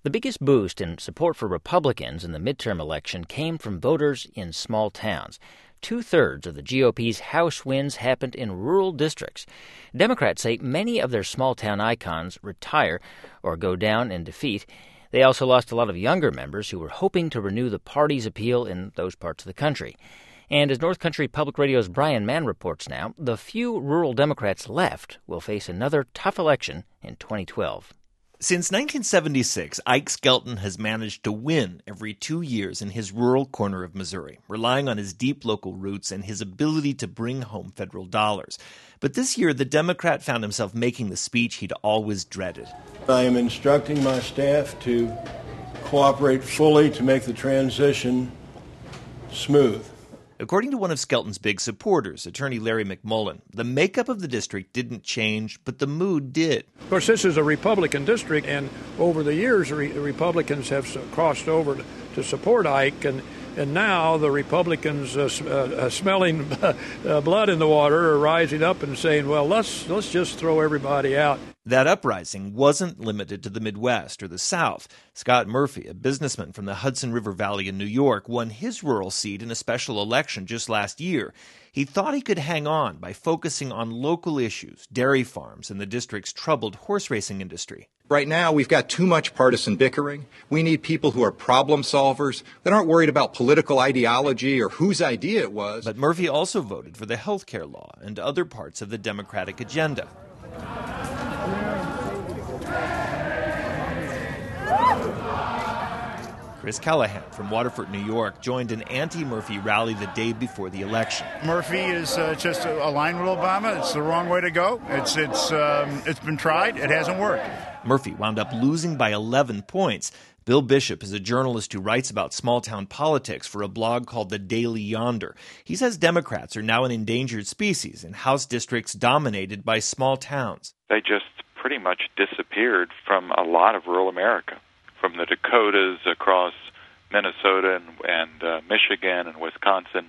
The biggest boost in support for Republicans in the midterm election came from voters in small towns. Two-thirds of the GOP's House wins happened in rural districts. Democrats say many of their small-town icons retire or go down in defeat. They also lost a lot of younger members who were hoping to renew the party's appeal in those parts of the country. And as North Country Public Radio's Brian Mann reports now, the few rural Democrats left will face another tough election in 2012. Since 1976, Ike Skelton has managed to win every 2 years in his rural corner of Missouri, relying on his deep local roots and his ability to bring home federal dollars. But this year, the Democrat found himself making the speech he'd always dreaded. I am instructing my staff to cooperate fully to make the transition smooth. According to one of Skelton's big supporters, attorney Larry McMullen, the makeup of the district didn't change, but the mood did. Of course, this is a Republican district, and over the years, Republicans have crossed over to support Ike, and now the Republicans smelling blood in the water are rising up and saying, well, let's just throw everybody out. That uprising wasn't limited to the Midwest or the South. Scott Murphy, a businessman from the Hudson River Valley in New York, won his rural seat in a special election just last year. He thought he could hang on by focusing on local issues, dairy farms, and the district's troubled horse racing industry. Right now, we've got too much partisan bickering. We need people who are problem solvers, that aren't worried about political ideology or whose idea it was. But Murphy also voted for the health care law and other parts of the Democratic agenda. Chris Callahan from Waterford, New York, joined an anti-Murphy rally the day before the election. Murphy is just aligned with Obama. It's the wrong way to go. It's been tried. It hasn't worked. Murphy wound up losing by 11 points. Bill Bishop is a journalist who writes about small-town politics for a blog called The Daily Yonder. He says Democrats are now an endangered species in House districts dominated by small towns. They just pretty much disappeared from a lot of rural America, from the Dakotas across Minnesota and Michigan and Wisconsin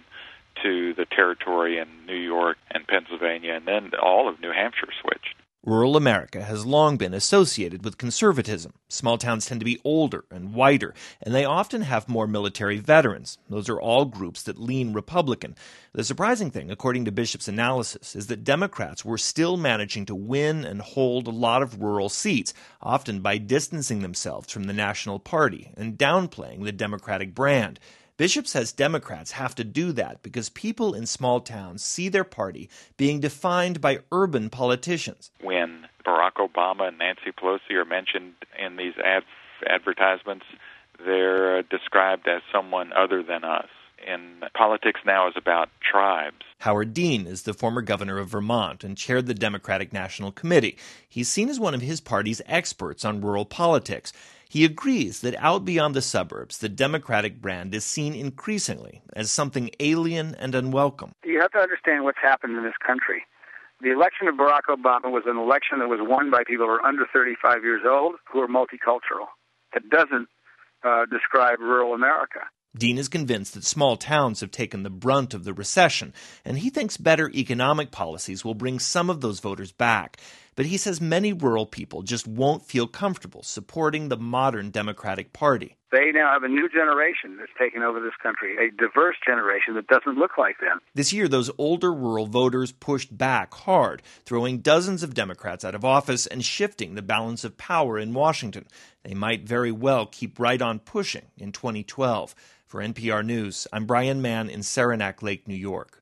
to the territory in New York and Pennsylvania, and then all of New Hampshire switched. Rural America has long been associated with conservatism. Small towns tend to be older and whiter, and they often have more military veterans. Those are all groups that lean Republican. The surprising thing, according to Bishop's analysis, is that Democrats were still managing to win and hold a lot of rural seats, often by distancing themselves from the national party and downplaying the Democratic brand. Bishop says Democrats have to do that because people in small towns see their party being defined by urban politicians. When Barack Obama and Nancy Pelosi are mentioned in these advertisements, they're described as someone other than us. And politics now is about tribes. Howard Dean is the former governor of Vermont and chaired the Democratic National Committee. He's seen as one of his party's experts on rural politics. He agrees that out beyond the suburbs, the Democratic brand is seen increasingly as something alien and unwelcome. You have to understand what's happened in this country. The election of Barack Obama was an election that was won by people who are under 35 years old who are multicultural. It doesn't describe rural America. Dean is convinced that small towns have taken the brunt of the recession, and he thinks better economic policies will bring some of those voters back. But he says many rural people just won't feel comfortable supporting the modern Democratic Party. They now have a new generation that's taken over this country, a diverse generation that doesn't look like them. This year, those older rural voters pushed back hard, throwing dozens of Democrats out of office and shifting the balance of power in Washington. They might very well keep right on pushing in 2012. For NPR News, I'm Brian Mann in Saranac Lake, New York.